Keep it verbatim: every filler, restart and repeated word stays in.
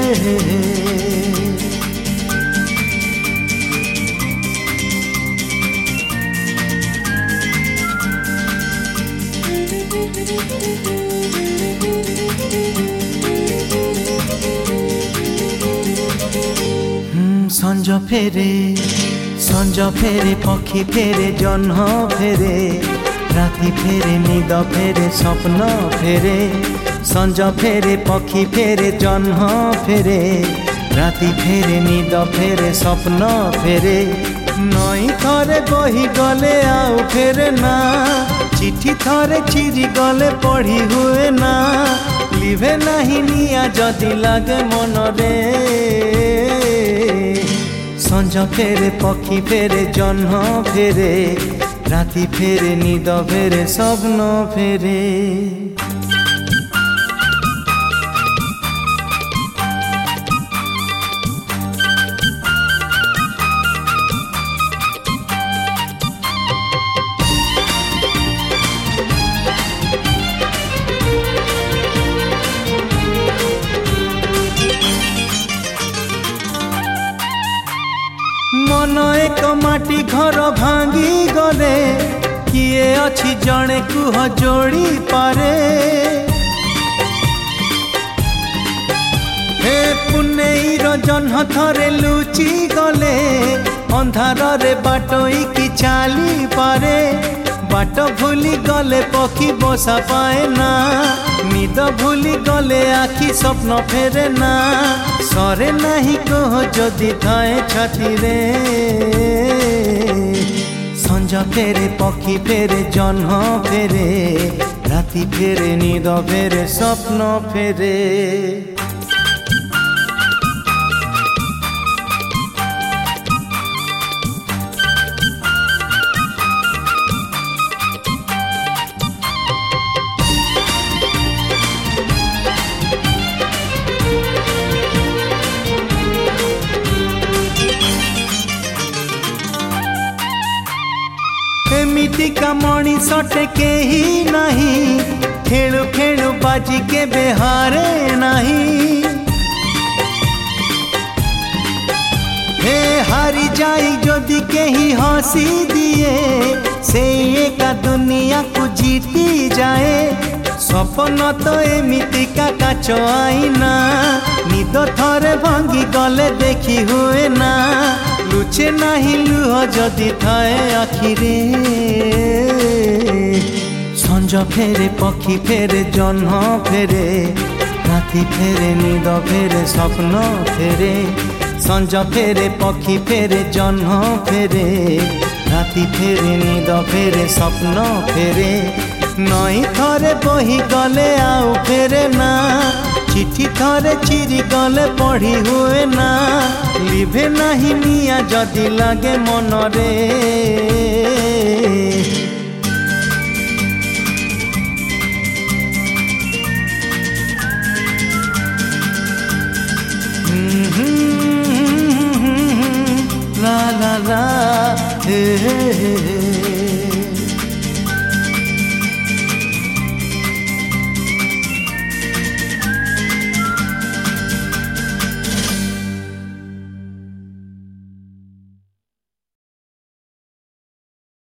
সঞ্জ ফেরে সঞ্জ ফেরে পক্ষী ফেরে জহ্ন ফেরে রাতি ফেরে নিদ ফেরে স্বপ্ন ফেরে সঞ্জ ফেরে পক্ষী ফেরে জহ্ন ফেরে রাতি ফেরে নিদ ফেরে স্বপ্ন ফেরে নই থরে বহি গলে আউ ফেরে না চিঠি থরে চিরি গলে পড়ি হুয়ে না লিভে নাহি নিয়া যদি লাগে মনরে সঞ্জ ফেরে পক্ষী ফেরে জহ্ন ফেরে রাতি ফেরে নিদ ফেরে স্বপ্ন ফেরে मन एक माटी घर भांगी गले किए अच्छी जड़े कुह जोड़ी पारे हे पुनेईर जह्न थरे लुचि गले अंधार रे बाटोई की चाली पारे बाट भूली गले पक्षी बसा पाए ना निद भूली गले आखि स्वप्न फेरे ना सरे नहीं कह जदि थाए छाती रे सঞ্জ फेरे पक्षी फेरे जह्न फेरे राति फेरे निद फेरे स्वप्न फेरे एमितिका मणिषटे केही नाही खेलु खेलु बाजी के बेहारे नहीं हे हारी जाई जदि केही हसी दिए से एका दुनिया को जीती जाए स्वप्न तो एमितिका काच आईना निद थरे भांगी गले देखी हुए ना लुचे नहीं लुह जदि थाए आखिरे सঞ্জ फेरे पक्षी फेरे जह्न फेरे राति फेरे निद फेरे स्वप्न फेरे सঞ্জ फेरे पक्षी फेरे जह्न फेरे राति फेरे निद फेरे स्वप्न फेरे नई थरे बही गले आउ फेरे ना चिठी थरे चिरी गले पढ़ी हुए ना लिभे नहीं निया जदि लागे मनरे ला ला ला हे हे हे